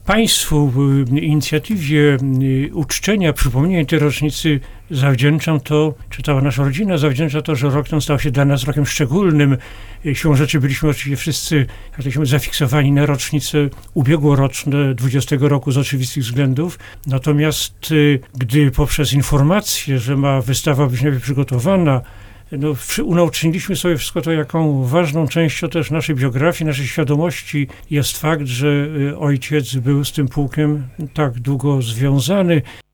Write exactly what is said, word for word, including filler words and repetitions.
Państwu, inicjatywie uczczenia, przypomnienia tej rocznicy zawdzięczam to, czy cała nasza rodzina zawdzięcza to, że rok ten stał się dla nas rokiem szczególnym. Siłą rzeczy byliśmy oczywiście wszyscy, jak to się mówi, zafiksowani na rocznice ubiegłoroczne dwudziestego roku z oczywistych względów. Natomiast gdy poprzez informację, że ma wystawa być najpierw przygotowana, no, unaoczyniliśmy sobie wszystko to, jaką ważną częścią też naszej biografii, naszej świadomości jest fakt, że ojciec był z tym pułkiem tak długo związany.